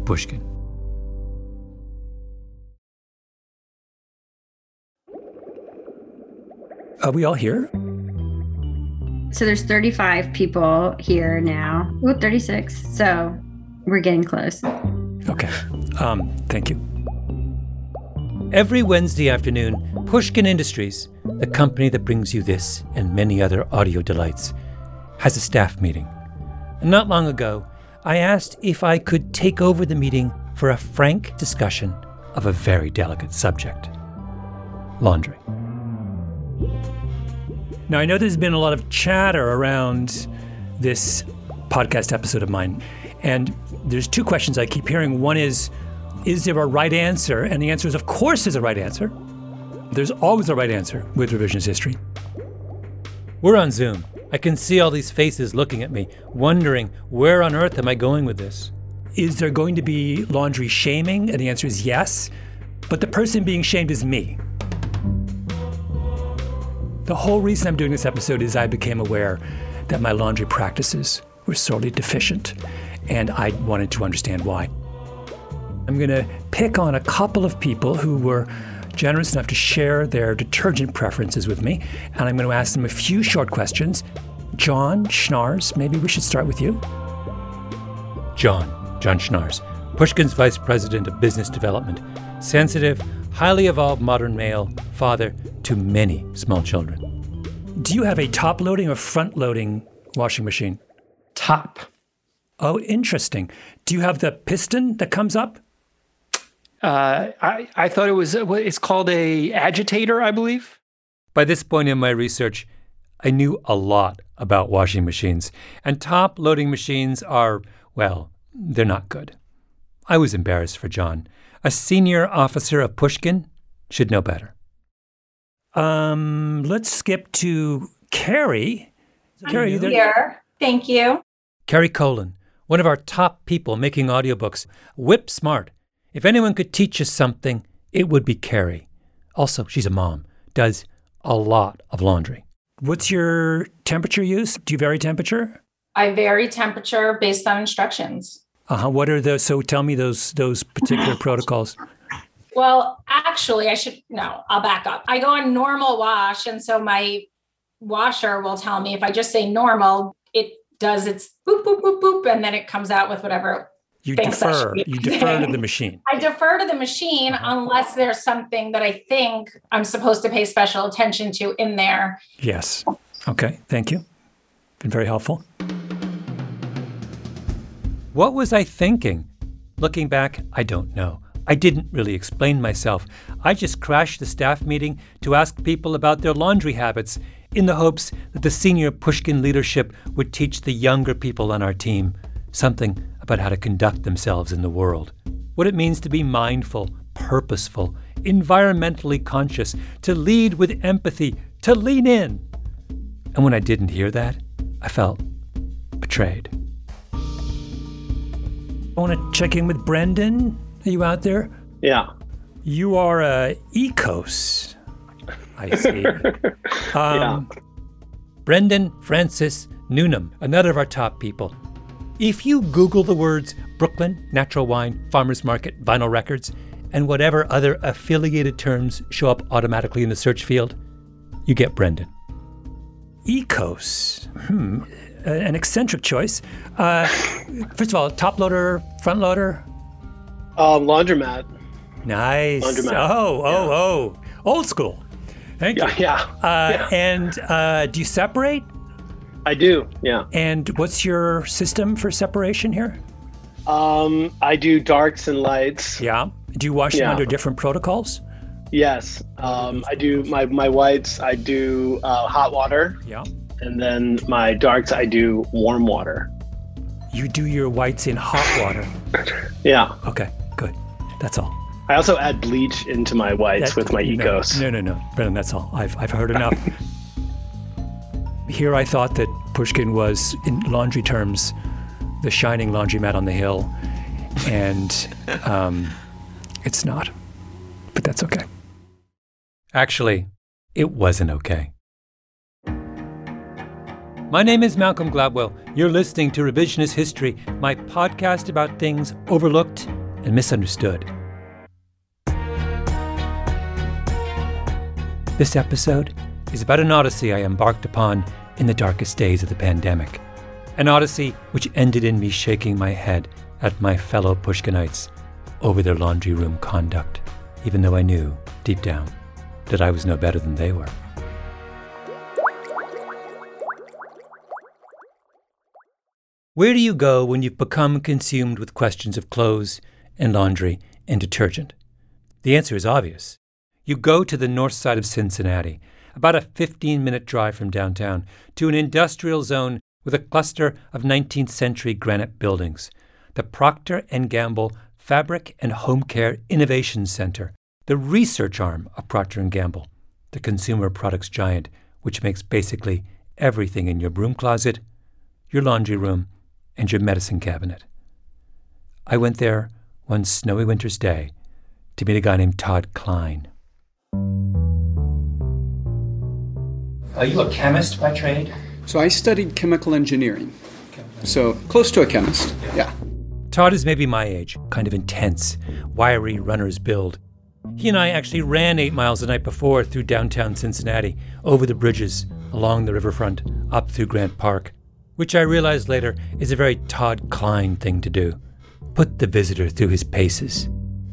Pushkin. Are we all here? So there's 35 people here now. Well, 36. So we're getting close. Okay. Thank you. Every Wednesday afternoon, Pushkin Industries, the company that brings you this and many other audio delights, has a staff meeting. And not long ago, I asked if I could take over the meeting for a frank discussion of a very delicate subject: laundry. Now, I know there's been a lot of chatter around this podcast episode of mine, and there's two questions I keep hearing. One is there a right answer? And the answer is, of course there's a right answer. There's always a right answer with revisionist history. We're on Zoom. I can see all these faces looking at me, wondering, where on earth am I going with this? Is there going to be laundry shaming? And the answer is yes, but the person being shamed is me. The whole reason I'm doing this episode is I became aware that my laundry practices were sorely deficient, and I wanted to understand why. I'm going to pick on a couple of people who were generous enough to share their detergent preferences with me, and I'm going to ask them a few short questions. John Schnars, maybe we should start with you. John Schnars, Pushkin's Vice President of Business Development, sensitive, highly evolved modern male, father to many small children. Do you have a top-loading or front-loading washing machine? Top. Oh, interesting. Do you have the piston that comes up? I thought it's called a agitator, I believe. By this point in my research, I knew a lot about washing machines. And top-loading machines are, well, they're not good. I was embarrassed for John. A senior officer of Pushkin should know better. Let's skip to Carrie. Carrie, I'm here. Thank you. Carrie Colin, one of our top people making audiobooks, whip smart. If anyone could teach us something, it would be Carrie. Also, she's a mom, does a lot of laundry. What's your temperature use? Do you vary temperature? I vary temperature based on instructions. What are those? So tell me those particular protocols. Well, actually, I'll back up. I go on normal wash. And so my washer will tell me if I just say normal, it does its boop, boop, boop, boop. And then it comes out with whatever. You defer to the machine. I defer to the machine unless there's something that I think I'm supposed to pay special attention to in there. Yes. Okay. Thank you. Been very helpful. What was I thinking? Looking back, I don't know. I didn't really explain myself. I just crashed the staff meeting to ask people about their laundry habits in the hopes that the senior Pushkin leadership would teach the younger people on our team something about how to conduct themselves in the world. What it means to be mindful, purposeful, environmentally conscious, to lead with empathy, to lean in. And when I didn't hear that, I felt betrayed. I want to check in with Brendan. Are you out there? Yeah. You are a ECOS, I see. Yeah. Brendan Francis Newnham, another of our top people. If you Google the words Brooklyn, natural wine, farmers market, vinyl records, and whatever other affiliated terms show up automatically in the search field, you get Brendan. ECOS. An eccentric choice. First of all, top loader, front loader? Laundromat. Nice. Laundromat. Oh. Old school. Thank you. Yeah. And do you separate? I do, yeah. And what's your system for separation here? I do darks and lights. Yeah. Do you wash them under different protocols? Yes. I do my whites, I do hot water. Yeah. And then my darks, I do warm water. You do your whites in hot water? Yeah. Okay, good. That's all. I also add bleach into my whites with my ECOS. No. Brendan, that's all. I've heard enough. Here I thought that Pushkin was, in laundry terms, the shining laundromat on the hill. And it's not. But that's okay. Actually, it wasn't okay. My name is Malcolm Gladwell. You're listening to Revisionist History, my podcast about things overlooked and misunderstood. This episode is about an odyssey I embarked upon in the darkest days of the pandemic. An odyssey which ended in me shaking my head at my fellow Pushkinites over their laundry room conduct, even though I knew, deep down, that I was no better than they were. Where do you go when you've become consumed with questions of clothes and laundry and detergent? The answer is obvious. You go to the north side of Cincinnati, about a 15-minute drive from downtown, to an industrial zone with a cluster of 19th century granite buildings, the Procter & Gamble Fabric and Home Care Innovation Center, the research arm of Procter & Gamble, the consumer products giant which makes basically everything in your broom closet, your laundry room, and your medicine cabinet. I went there one snowy winter's day to meet a guy named Todd Klein. Are you a chemist by trade? So I studied chemical engineering. So close to a chemist, yeah. Todd is maybe my age, kind of intense, wiry runner's build. He and I actually ran 8 miles the night before through downtown Cincinnati, over the bridges, along the riverfront, up through Grant Park, which I realized later is a very Todd Klein thing to do. Put the visitor through his paces.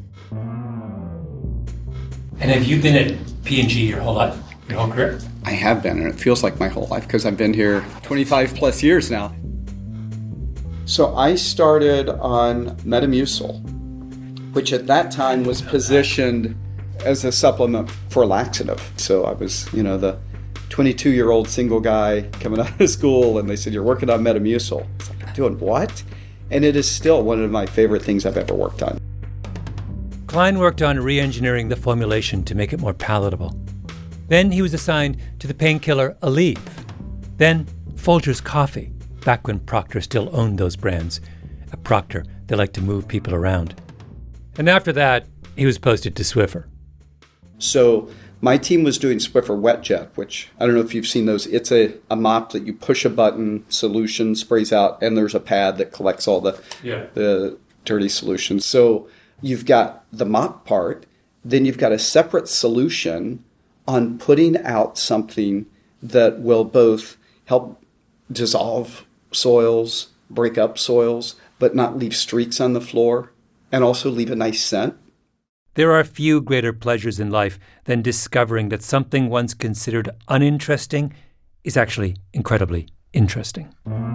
And have you been at P&G your whole life, your whole career? I have been, and it feels like my whole life because I've been here 25 plus years now. So I started on Metamucil, which at that time was positioned as a supplement for laxative. So I was, the 22-year-old single guy coming out of school, and they said, "You're working on Metamucil." It's like, doing what? And it is still one of my favorite things I've ever worked on. Klein worked on re-engineering the formulation to make it more palatable. Then he was assigned to the painkiller Aleve. Then Folgers Coffee, back when Procter still owned those brands. At Procter, they like to move people around. And after that, he was posted to Swiffer. So my team was doing Swiffer WetJet, which I don't know if you've seen those. It's a mop that you push a button, solution sprays out, and there's a pad that collects all the dirty solutions. So you've got the mop part, then you've got a separate solution on putting out something that will both help dissolve soils, break up soils, but not leave streaks on the floor, and also leave a nice scent. There are few greater pleasures in life than discovering that something once considered uninteresting is actually incredibly interesting.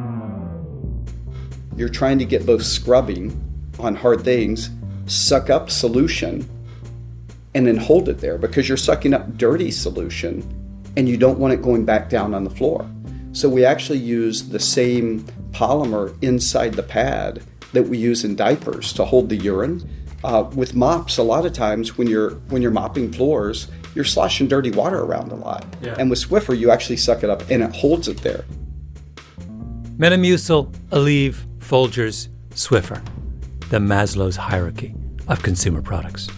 You're trying to get both scrubbing on hard things, suck up solution, and then hold it there because you're sucking up dirty solution and you don't want it going back down on the floor. So we actually use the same polymer inside the pad that we use in diapers to hold the urine. With mops, a lot of times when you're mopping floors, you're sloshing dirty water around a lot. Yeah. And with Swiffer, you actually suck it up and it holds it there. Metamucil, Aleve, Folgers, Swiffer. The Maslow's hierarchy of consumer products.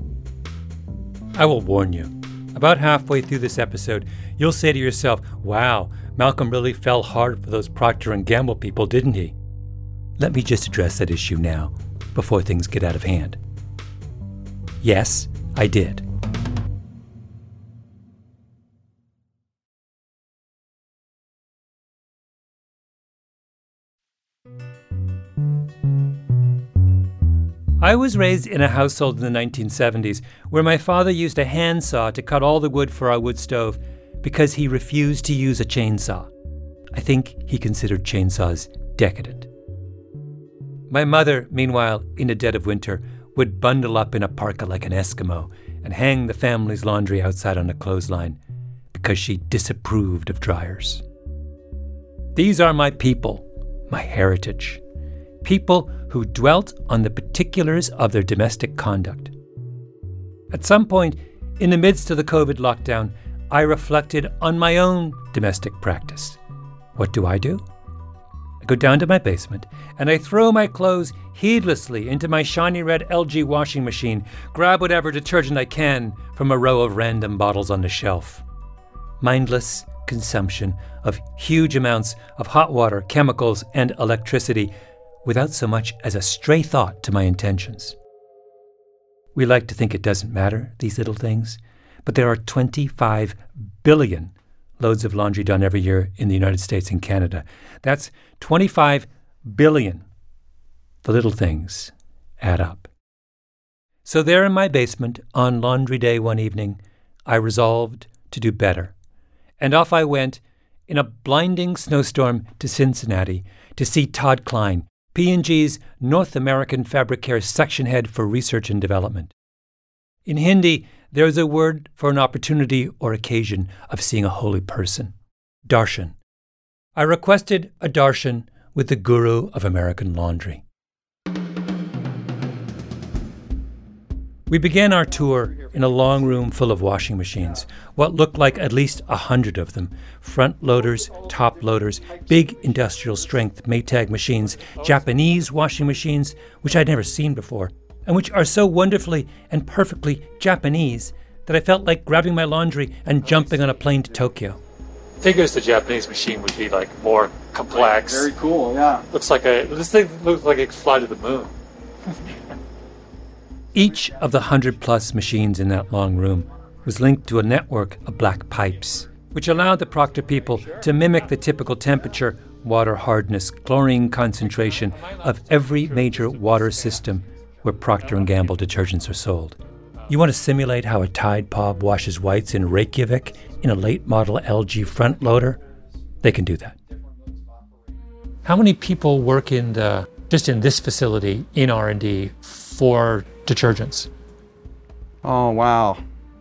I will warn you, about halfway through this episode, you'll say to yourself, "Wow, Malcolm really fell hard for those Procter & Gamble people, didn't he?" Let me just address that issue now, before things get out of hand. Yes, I did. I was raised in a household in the 1970s where my father used a handsaw to cut all the wood for our wood stove because he refused to use a chainsaw. I think he considered chainsaws decadent. My mother, meanwhile, in the dead of winter, would bundle up in a parka like an Eskimo and hang the family's laundry outside on a clothesline because she disapproved of dryers. These are my people, my heritage. People who dwelt on the particulars of their domestic conduct. At some point, in the midst of the COVID lockdown, I reflected on my own domestic practice. What do? I go down to my basement and I throw my clothes heedlessly into my shiny red LG washing machine, grab whatever detergent I can from a row of random bottles on the shelf. Mindless consumption of huge amounts of hot water, chemicals, and electricity without so much as a stray thought to my intentions. We like to think it doesn't matter, these little things, but there are 25 billion loads of laundry done every year in the United States and Canada. That's 25 billion. The little things add up. So there in my basement, on laundry day one evening, I resolved to do better. And off I went in a blinding snowstorm to Cincinnati to see Todd Klein, P&G's North American Fabric Care section head for research and development. In Hindi, there is a word for an opportunity or occasion of seeing a holy person, darshan. I requested a darshan with the guru of American laundry. We began our tour in a long room full of washing machines, what looked like at least 100 of them, front loaders, top loaders, big industrial strength Maytag machines, Japanese washing machines, which I'd never seen before, and which are so wonderfully and perfectly Japanese that I felt like grabbing my laundry and jumping on a plane to Tokyo. Figures the Japanese machine would be like more complex. Very cool, yeah. This thing looks like it could fly to the moon. Each of the 100-plus machines in that long room was linked to a network of black pipes, which allowed the Procter people to mimic the typical temperature, water hardness, chlorine concentration of every major water system where Procter & Gamble detergents are sold. You want to simulate how a Tide POD washes whites in Reykjavik in a late model LG front loader? They can do that. How many people work just in this facility in R&D for detergents? Oh, wow.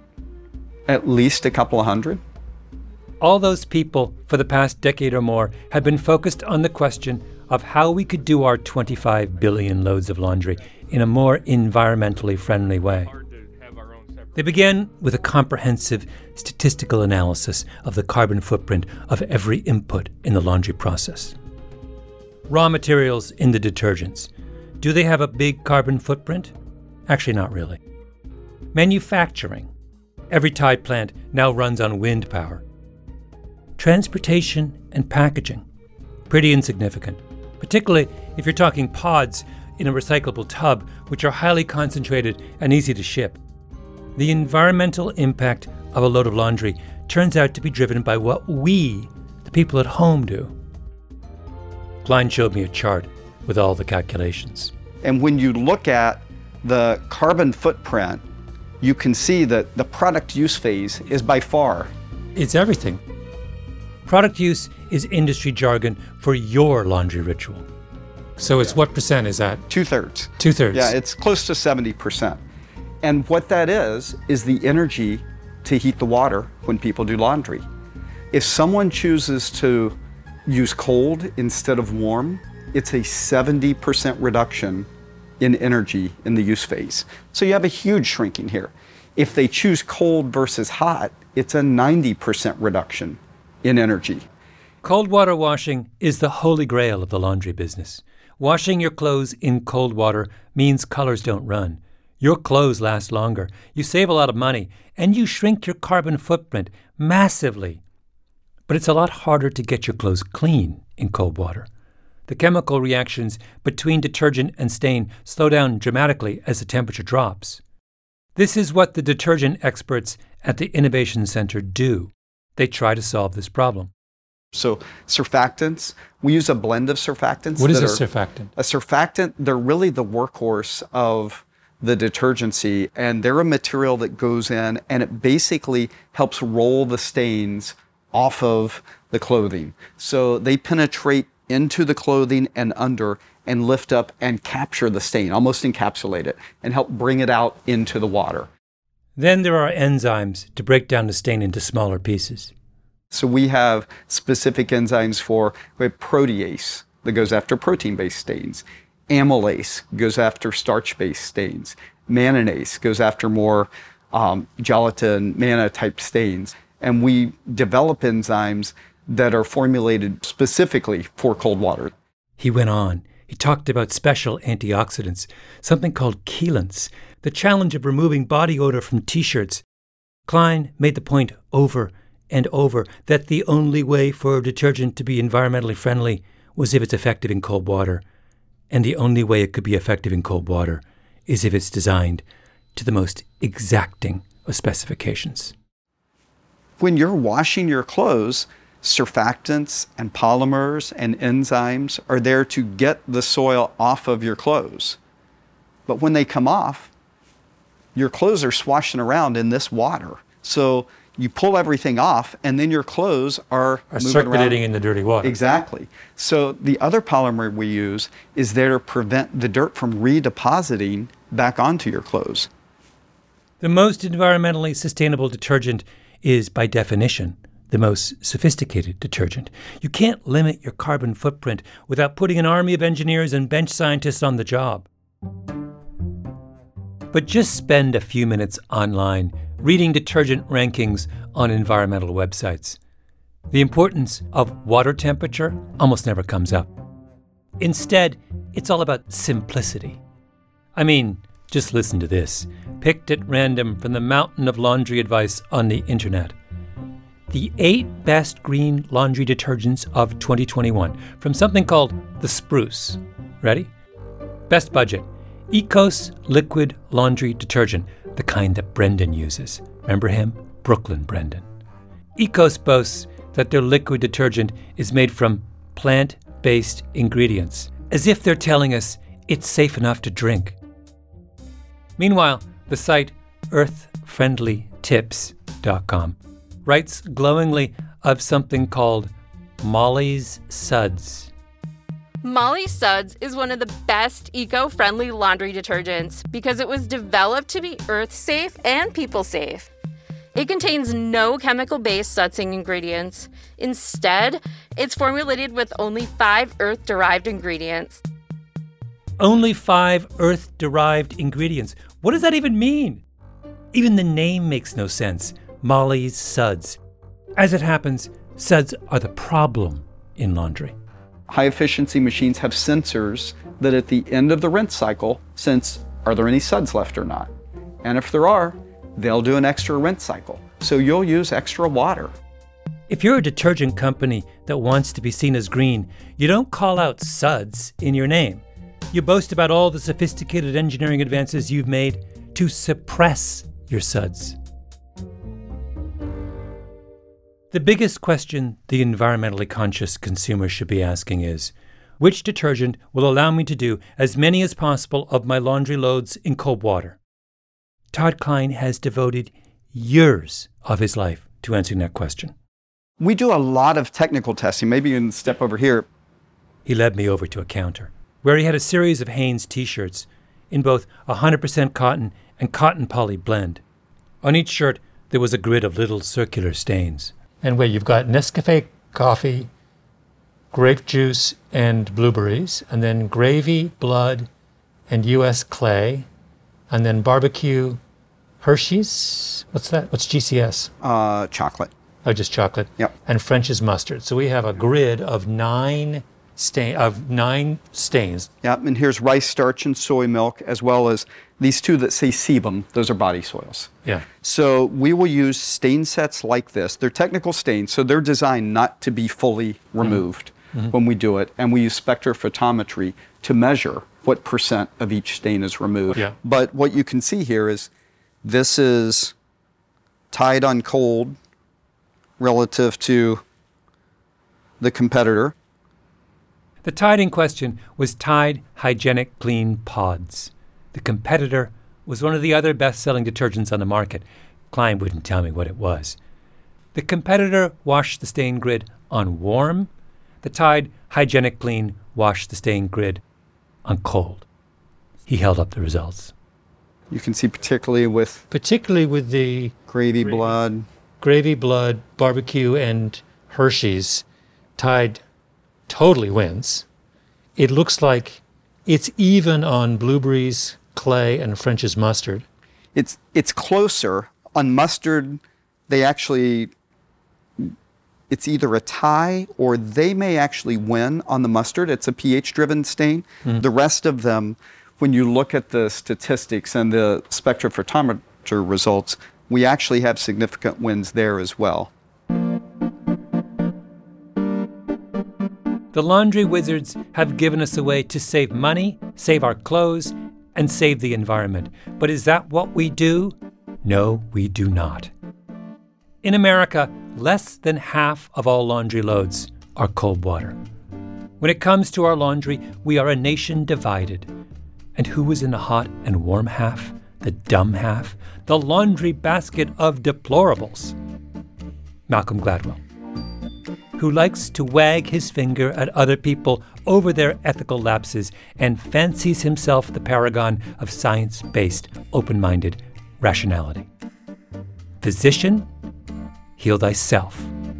At least a couple of hundred. All those people for the past decade or more have been focused on the question of how we could do our 25 billion loads of laundry in a more environmentally friendly way. They began with a comprehensive statistical analysis of the carbon footprint of every input in the laundry process. Raw materials in the detergents. Do they have a big carbon footprint? Actually, not really. Manufacturing. Every Tide plant now runs on wind power. Transportation and packaging. Pretty insignificant, particularly if you're talking pods in a recyclable tub, which are highly concentrated and easy to ship. The environmental impact of a load of laundry turns out to be driven by what we, the people at home, do. Klein showed me a chart with all the calculations. And when you look at the carbon footprint, you can see that the product use phase is by far. It's everything. Product use is industry jargon for your laundry ritual. So it's what percent is that? 2/3. 2/3. Yeah, it's close to 70%. And what that is the energy to heat the water when people do laundry. If someone chooses to use cold instead of warm, it's a 70% reduction in energy in the use phase. So you have a huge shrinking here. If they choose cold versus hot, it's a 90% reduction in energy. Cold water washing is the holy grail of the laundry business. Washing your clothes in cold water means colors don't run. Your clothes last longer, you save a lot of money, and you shrink your carbon footprint massively. But it's a lot harder to get your clothes clean in cold water. The chemical reactions between detergent and stain slow down dramatically as the temperature drops. This is what the detergent experts at the Innovation Center do. They try to solve this problem. So surfactants, we use a blend of surfactants. What is a surfactant? A surfactant, they're really the workhorse of the detergency, and they're a material that goes in and it basically helps roll the stains off of the clothing. So they penetrate into the clothing and under and lift up and capture the stain, almost encapsulate it, and help bring it out into the water. Then there are enzymes to break down the stain into smaller pieces. So we have specific enzymes we have protease that goes after protein-based stains. Amylase goes after starch-based stains. Mannanase goes after more gelatin, manna-type stains. And we develop enzymes that are formulated specifically for cold water. He went on. He talked about special antioxidants, something called chelants, the challenge of removing body odor from T-shirts. Klein made the point over and over that the only way for a detergent to be environmentally friendly was if it's effective in cold water. And the only way it could be effective in cold water is if it's designed to the most exacting of specifications. When you're washing your clothes, surfactants and polymers and enzymes are there to get the soil off of your clothes. But when they come off, your clothes are swashing around in this water. So you pull everything off, and then your clothes are circulating around in the dirty water. Exactly. So the other polymer we use is there to prevent the dirt from redepositing back onto your clothes. The most environmentally sustainable detergent is, by definition, the most sophisticated detergent. You can't limit your carbon footprint without putting an army of engineers and bench scientists on the job. But just spend a few minutes online reading detergent rankings on environmental websites. The importance of water temperature almost never comes up. Instead, it's all about simplicity. I mean, just listen to this, picked at random from the mountain of laundry advice on the internet. The 8 best green laundry detergents of 2021 from something called The Spruce. Ready? Best budget. Ecos liquid laundry detergent, the kind that Brendan uses. Remember him? Brooklyn Brendan. Ecos boasts that their liquid detergent is made from plant-based ingredients, as if they're telling us it's safe enough to drink. Meanwhile, the site earthfriendlytips.com writes glowingly of something called Molly's Suds. Molly Suds is one of the best eco-friendly laundry detergents because it was developed to be earth-safe and people-safe. It contains no chemical-based sudsing ingredients. Instead, it's formulated with only 5 earth-derived ingredients. Only 5 earth-derived ingredients. What does that even mean? Even the name makes no sense. Molly's Suds. As it happens, suds are the problem in laundry. High-efficiency machines have sensors that at the end of the rinse cycle sense, are there any suds left or not? And if there are, they'll do an extra rinse cycle. So you'll use extra water. If you're a detergent company that wants to be seen as green, you don't call out suds in your name. You boast about all the sophisticated engineering advances you've made to suppress your suds. The biggest question the environmentally conscious consumer should be asking is, which detergent will allow me to do as many as possible of my laundry loads in cold water? Todd Klein has devoted years of his life to answering that question. We do a lot of technical testing. Maybe you can step over here. He led me over to a counter where he had a series of Hanes t-shirts in both 100% cotton and cotton poly blend. On each shirt, there was a grid of little circular stains. And wait, you've got Nescafe coffee, grape juice, and blueberries, and then gravy, blood, and U.S. clay, and then barbecue, Hershey's. What's that? What's GCS? Chocolate. Oh, just chocolate. Yep. And French's mustard. So we have a grid of 9 stains. Yep. And here's rice starch and soy milk, as well as these 2 that say sebum. Those are body soils. Yeah. So we will use stain sets like this. They're technical stains, so they're designed not to be fully removed when we do it. And we use spectrophotometry to measure what % of each stain is removed. Yeah. But what you can see here is this is Tide on cold relative to the competitor. The Tide in question was Tide Hygienic Clean Pods. The competitor was one of the other best-selling detergents on the market. Klein wouldn't tell me what it was. The competitor washed the stain grid on warm. The Tide Hygienic Clean washed the stain grid on cold. He held up the results. You can see particularly with the gravy, blood, barbecue, and Hershey's, Tide totally wins. It looks like it's even on blueberries, clay, and French's mustard. It's closer. On mustard, it's either a tie or they may actually win on the mustard. It's a pH-driven stain. The rest of them, when you look at the statistics and the spectrophotometer results, we actually have significant wins there as well. The laundry wizards have given us a way to save money, save our clothes, and save the environment. But is that what we do? No, we do not. In America, less than half of all laundry loads are cold water. When it comes to our laundry, we are a nation divided. And who is in the hot and warm half? The dumb half? The laundry basket of deplorables. Malcolm Gladwell, who likes to wag his finger at other people over their ethical lapses and fancies himself the paragon of science-based, open-minded rationality. Physician, heal thyself.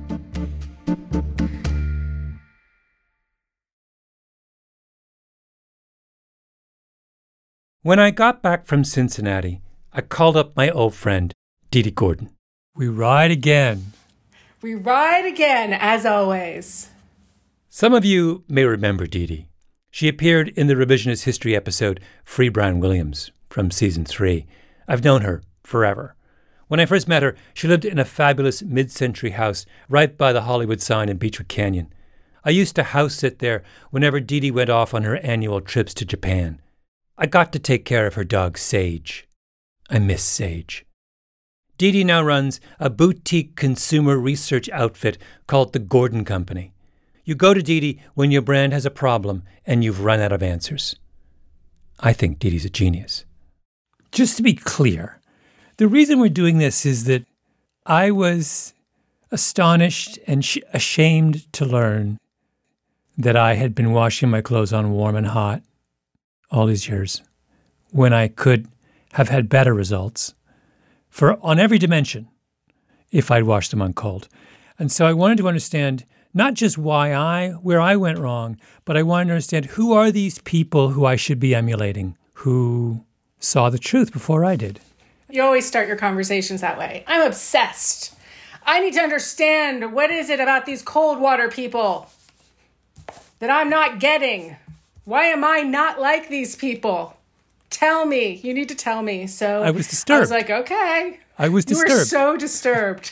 When I got back from Cincinnati, I called up my old friend, Dee Dee Gordon. We ride again. We ride again, as always. Some of you may remember Dee Dee. She appeared in the Revisionist History episode Free Brian Williams from Season 3. I've known her forever. When I first met her, she lived in a fabulous mid-century house right by the Hollywood sign in Beechwood Canyon. I used to house-sit there whenever Dee Dee went off on her annual trips to Japan. I got to take care of her dog, Sage. I miss Sage. Dee Dee now runs a boutique consumer research outfit called the Gordon Company. You go to Dee Dee when your brand has a problem and you've run out of answers. I think Dee Dee's a genius. Just to be clear, the reason we're doing this is that I was astonished and ashamed to learn that I had been washing my clothes on warm and hot all these years when I could have had better results on every dimension if I'd washed them on cold. And so I wanted to understand not just where I went wrong, but I wanted to understand who are these people who I should be emulating, who saw the truth before I did. You always start your conversations that way. I'm obsessed. I need to understand, what is it about these cold water people that I'm not getting? Why am I not like these people? Tell me. You need to tell me. So I was disturbed. I was like, okay. I was disturbed. You were so disturbed.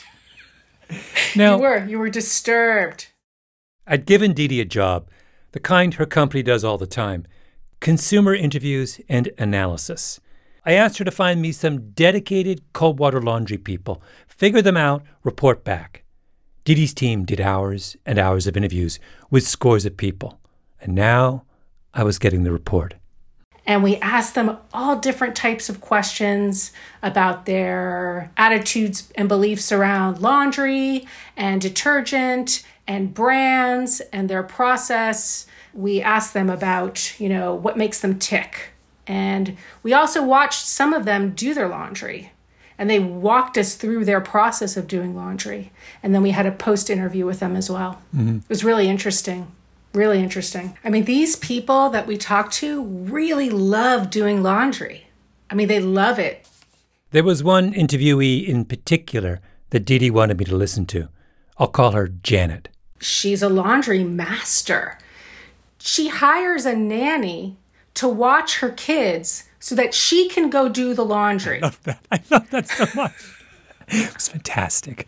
Now, You were disturbed. I'd given Dee Dee a job, the kind her company does all the time, consumer interviews and analysis. I asked her to find me some dedicated cold water laundry people, figure them out, report back. Dee Dee's team did hours and hours of interviews with scores of people. And now I was getting the report. And we asked them all different types of questions about their attitudes and beliefs around laundry and detergent and brands and their process. We asked them about, what makes them tick. And we also watched some of them do their laundry. And they walked us through their process of doing laundry. And then we had a post-interview with them as well. Mm-hmm. It was really interesting. Really interesting. I mean, these people that we talked to really love doing laundry. I mean, they love it. There was one interviewee in particular that Dee Dee wanted me to listen to. I'll call her Janet. She's a laundry master. She hires a nanny to watch her kids so that she can go do the laundry. I love that so much. It was fantastic.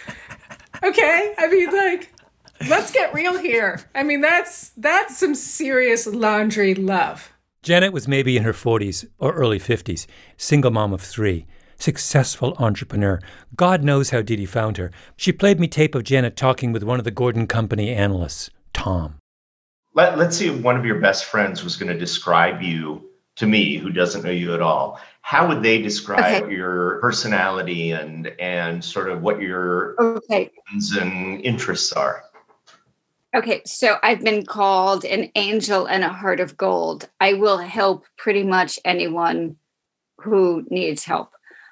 Okay. I mean, let's get real here. I mean, that's some serious laundry love. Janet was maybe in her 40s or early 50s, single mom of 3, successful entrepreneur. God knows how Dee Dee found her. She played me tape of Janet talking with one of the Gordon Company analysts, Tom. Let's see if one of your best friends was going to describe you to me, who doesn't know you at all. How would they describe your personality and sort of what your plans and interests are? Okay, so I've been called an angel and a heart of gold. I will help pretty much anyone who needs help.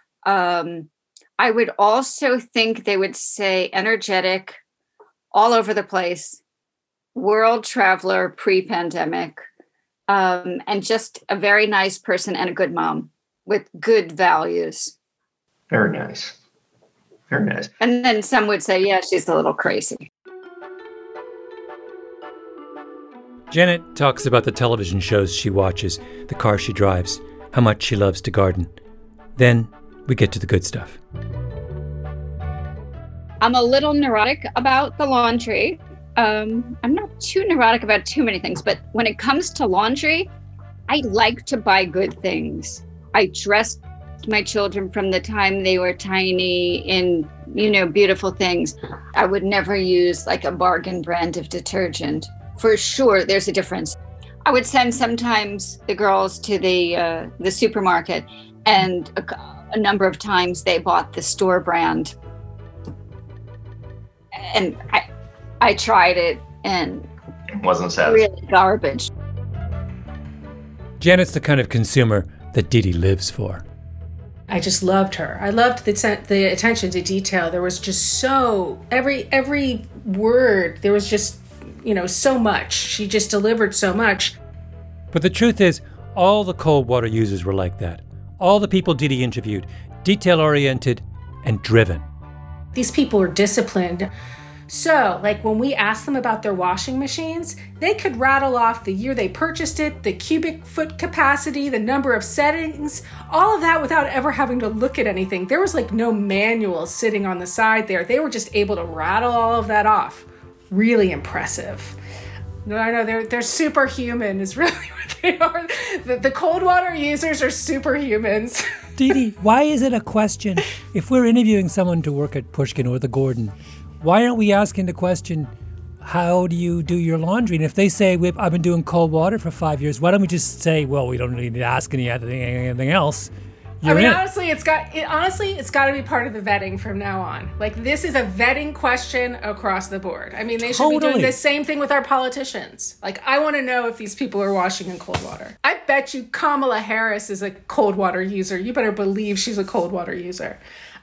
I would also think they would say energetic, all over the place, world traveler pre-pandemic, and just a very nice person and a good mom with good values. Very nice. Very nice. And then some would say, yeah, she's a little crazy. Janet talks about the television shows she watches, the car she drives, how much she loves to garden. Then we get to the good stuff. I'm a little neurotic about the laundry. I'm not too neurotic about too many things, but when it comes to laundry, I like to buy good things. I dressed my children from the time they were tiny in, beautiful things. I would never use like a bargain brand of detergent. For sure, there's a difference. I would send sometimes the girls to the supermarket, and a number of times they bought the store brand. And I tried it, and it wasn't satisfying. Really garbage. Janet's the kind of consumer that Dee Dee lives for. I just loved her. I loved the attention to detail. There was just every word, there was just, so much. She just delivered so much. But the truth is, all the cold water users were like that. All the people Dee Dee interviewed, detail-oriented and driven. These people were disciplined. So, like when we asked them about their washing machines, they could rattle off the year they purchased it, the cubic foot capacity, the number of settings, all of that without ever having to look at anything. There was like no manual sitting on the side there. They were just able to rattle all of that off. Really impressive. No, I know they're superhuman is really what they are. The cold water users are superhumans. Dee Dee, why is it a question? If we're interviewing someone to work at Pushkin or the Gordon, why aren't we asking the question, how do you do your laundry? And if they say, I've been doing cold water for 5 years, why don't we just say, well, we don't need to ask anything else? Honestly, it's got to be part of the vetting from now on. Like, this is a vetting question across the board. I mean, they should be doing the same thing with our politicians. Like, I want to know if these people are washing in cold water. I bet you Kamala Harris is a cold water user. You better believe she's a cold water user.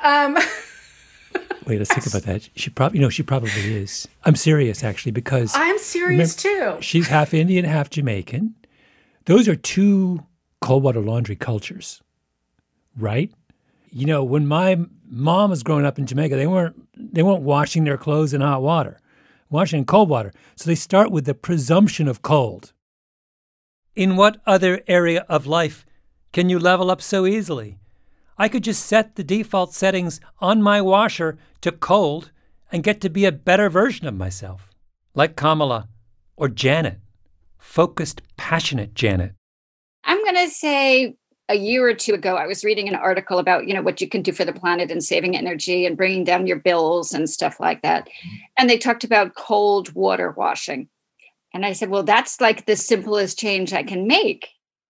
Wait, let's think about that. She probably is. I'm serious, actually, because... I'm serious, too. She's half Indian, half Jamaican. Those are two cold water laundry cultures, right? When my mom was growing up in Jamaica, they weren't washing their clothes in hot water, washing in cold water. So they start with the presumption of cold. In what other area of life can you level up so easily? I could just set the default settings on my washer to cold and get to be a better version of myself. Like Kamala or Janet. Focused, passionate Janet. I'm going to say a year or two ago, I was reading an article about, what you can do for the planet and saving energy and bringing down your bills and stuff like that. And they talked about cold water washing. And I said, well, that's like the simplest change I can make.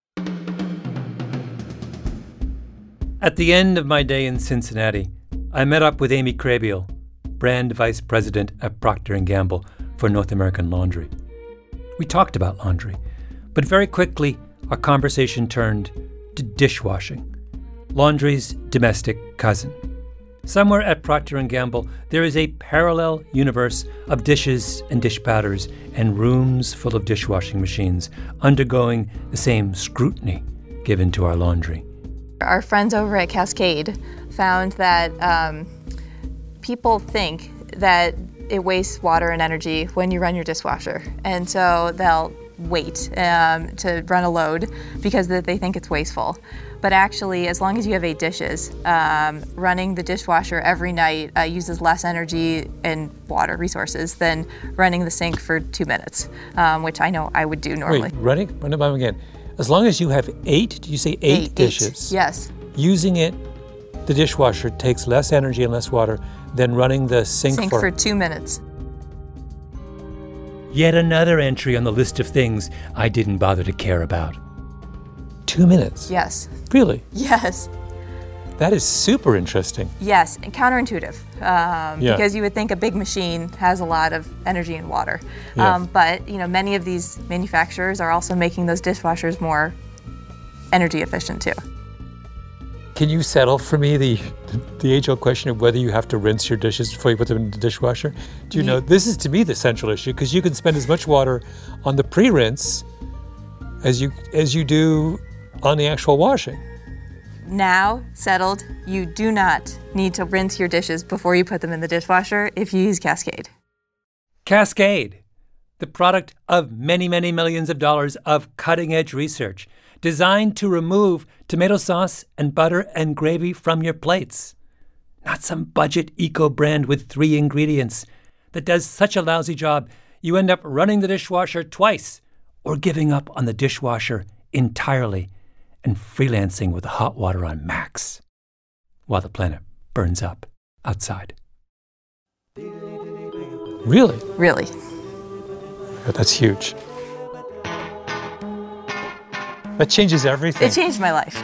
At the end of my day in Cincinnati, I met up with Amy Crabeel, brand vice president at Procter & Gamble for North American Laundry. We talked about laundry, but very quickly our conversation turned to dishwashing, laundry's domestic cousin. Somewhere at Procter & Gamble, there is a parallel universe of dishes and dish powders and rooms full of dishwashing machines undergoing the same scrutiny given to our laundry. Our friends over at Cascade found that people think that it wastes water and energy when you run your dishwasher. And so they'll wait to run a load because they think it's wasteful. But actually, as long as you have 8 dishes, running the dishwasher every night uses less energy and water resources than running the sink for 2 minutes, which I know I would do normally. Wait, run it by again. As long as you have 8, did you say 8 dishes? 8, yes. Using the dishwasher takes less energy and less water than running the sink for 2 minutes. Yet another entry on the list of things I didn't bother to care about. 2 minutes? Yes. Really? Yes. That is super interesting. Yes, and counterintuitive, because you would think a big machine has a lot of energy and water. Yeah. But many of these manufacturers are also making those dishwashers more energy efficient too. Can you settle for me the age-old question of whether you have to rinse your dishes before you put them in the dishwasher? Do you know, this is to me the central issue, because you can spend as much water on the pre-rinse as you do on the actual washing. Now, settled, you do not need to rinse your dishes before you put them in the dishwasher if you use Cascade. Cascade, the product of many, many millions of dollars of cutting-edge research designed to remove tomato sauce and butter and gravy from your plates. Not some budget eco brand with 3 ingredients that does such a lousy job you end up running the dishwasher twice or giving up on the dishwasher entirely and freelancing with the hot water on max while the planet burns up outside. Really? Really. Yeah, that's huge. That changes everything. It changed my life.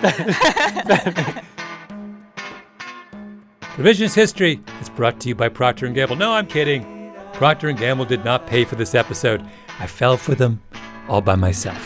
Revisionist History is brought to you by Procter & Gamble. No, I'm kidding. Procter & Gamble did not pay for this episode. I fell for them all by myself.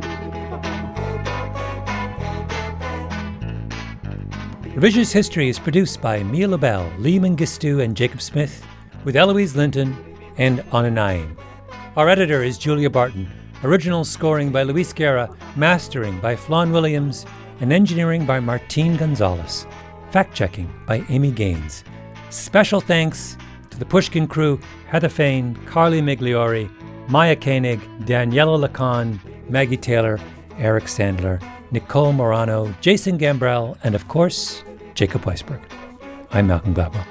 Revisionist History is produced by Mia Lobel, Lee Mengistu, and Jacob Smith, with Eloise Linton and Anna Naim. Our editor is Julia Barton. Original scoring by Luis Guerra, mastering by Flawn Williams, and engineering by Martine Gonzalez. Fact-checking by Amy Gaines. Special thanks to the Pushkin crew, Heather Fain, Carly Migliori, Maya Koenig, Daniela Lacan, Maggie Taylor, Eric Sandler, Nicole Morano, Jason Gambrell, and of course, Jacob Weisberg. I'm Malcolm Gladwell.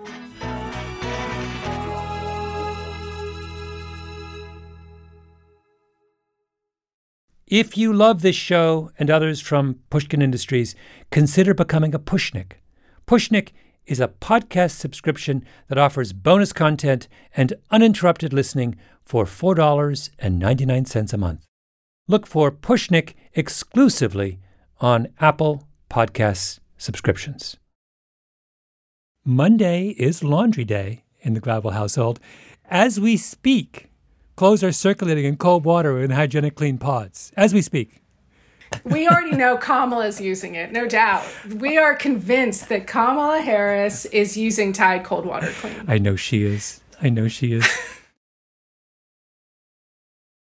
If you love this show and others from Pushkin Industries, consider becoming a Pushnik. Pushnik is a podcast subscription that offers bonus content and uninterrupted listening for $4.99 a month. Look for Pushnik exclusively on Apple Podcasts subscriptions. Monday is laundry day in the Gladwell household. As we speak, clothes are circulating in cold water in hygienic clean pods. As we speak. We already know Kamala's using it, no doubt. We are convinced that Kamala Harris is using Tide Cold Water Clean. I know she is.